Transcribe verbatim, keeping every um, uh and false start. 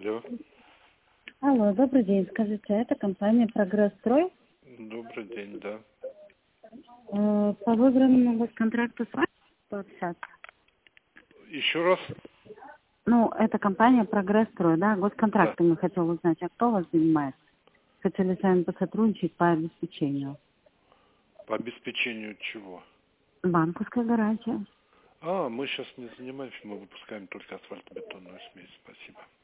Алло. Алло, добрый день. Скажите, это компания «Прогресс-строй»? Добрый день, да. Э, По выигранному госконтракту с вами пообщаться? Еще раз? Ну, это компания «Прогресс-строй», да? Да. Госконтрактами хотел узнать, а кто вас занимается? Хотели с вами посотрудничать по обеспечению. По обеспечению чего? Банковская гарантия. А, мы сейчас не занимаемся, мы выпускаем только асфальтобетонную смесь. Спасибо.